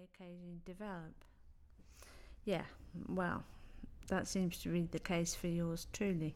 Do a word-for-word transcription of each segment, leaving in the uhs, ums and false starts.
occasionally develop. Yeah, well, that seems to be the case for yours truly.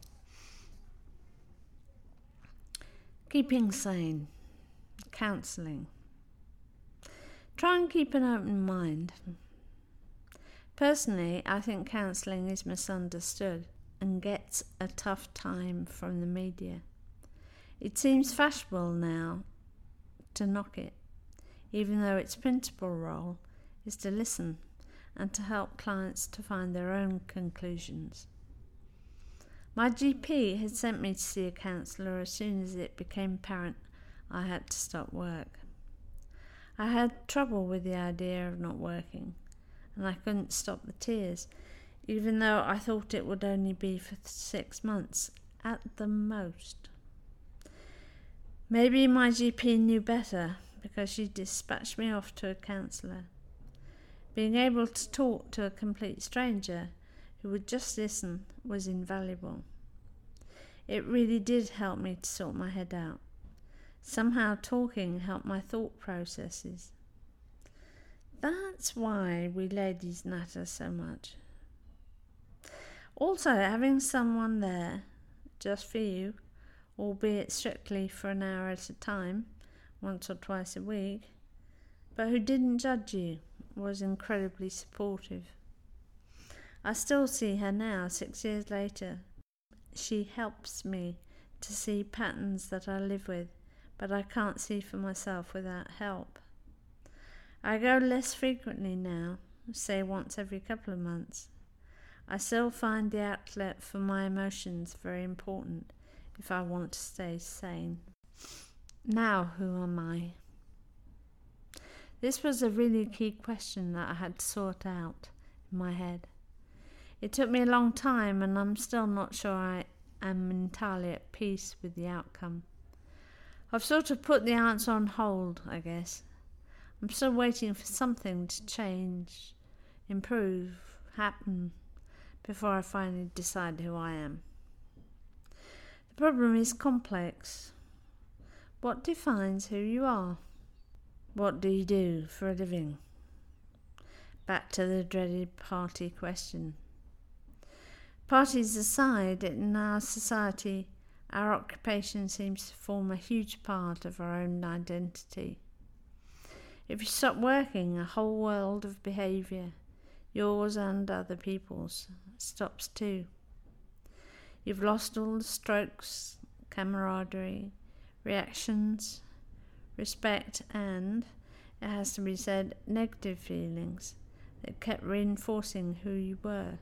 Keeping sane. Counselling. Try and keep an open mind. Personally, I think counselling is misunderstood and gets a tough time from the media. It seems fashionable now to knock it, even though its principal role is to listen and to help clients to find their own conclusions. My G P had sent me to see a counsellor as soon as it became apparent I had to stop work. I had trouble with the idea of not working, and I couldn't stop the tears, even though I thought it would only be for six months at the most. Maybe my G P knew better, because she dispatched me off to a counsellor. Being able to talk to a complete stranger who would just listen was invaluable. It really did help me to sort my head out. Somehow talking helped my thought processes. That's why we ladies natter so much. Also, having someone there, just for you, albeit strictly for an hour at a time, once or twice a week, but who didn't judge you, was incredibly supportive. I still see her now, six years later. She helps me to see patterns that I live with, but I can't see for myself without help. I go less frequently now, say once every couple of months. I still find the outlet for my emotions very important if I want to stay sane. Now, who am I? This was a really key question that I had to sort out in my head. It took me a long time, and I'm still not sure I am entirely at peace with the outcome. I've sort of put the answer on hold, I guess. I'm still waiting for something to change, improve, happen, before I finally decide who I am. The problem is complex. What defines who you are? What do you do for a living? Back to the dreaded party question. Parties aside, in our society, our occupation seems to form a huge part of our own identity. If you stop working, a whole world of behaviour, yours and other people's, stops too. You've lost all the strokes, camaraderie, reactions, respect and, it has to be said, negative feelings that kept reinforcing who you were.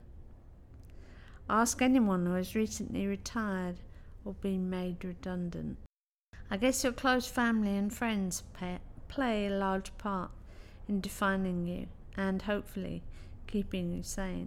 Ask anyone who has recently retired or been made redundant. I guess your close family and friends pay, play a large part in defining you and, hopefully, keeping you sane.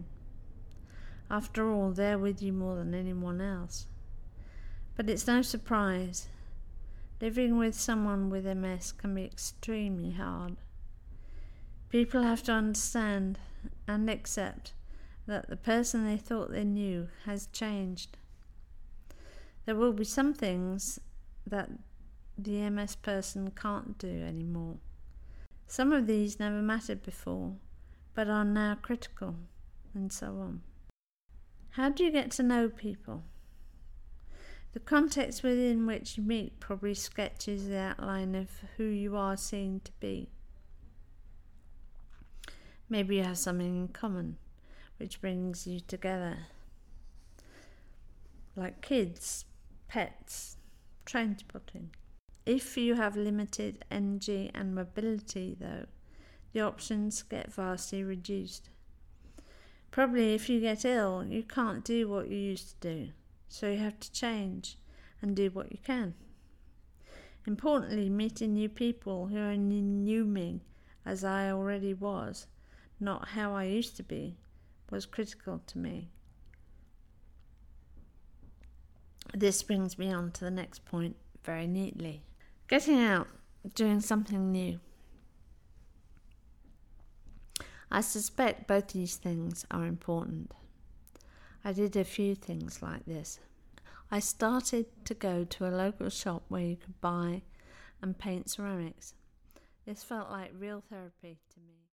After all, they're with you more than anyone else. But it's no surprise. Living with someone with M S can be extremely hard. People have to understand and accept that the person they thought they knew has changed. There will be some things that the M S person can't do anymore. Some of these never mattered before, but are now critical, and so on. How do you get to know people? The context within which you meet probably sketches the outline of who you are seen to be. Maybe you have something in common, which brings you together. Like kids, pets, train spotting. If you have limited energy and mobility, though, the options get vastly reduced. Probably if you get ill, you can't do what you used to do, so you have to change and do what you can. Importantly, meeting new people who only knew me as I already was, not how I used to be, was critical to me. This brings me on to the next point very neatly. Getting out, doing something new. I suspect both these things are important. I did a few things like this. I started to go to a local shop where you could buy and paint ceramics. This felt like real therapy to me.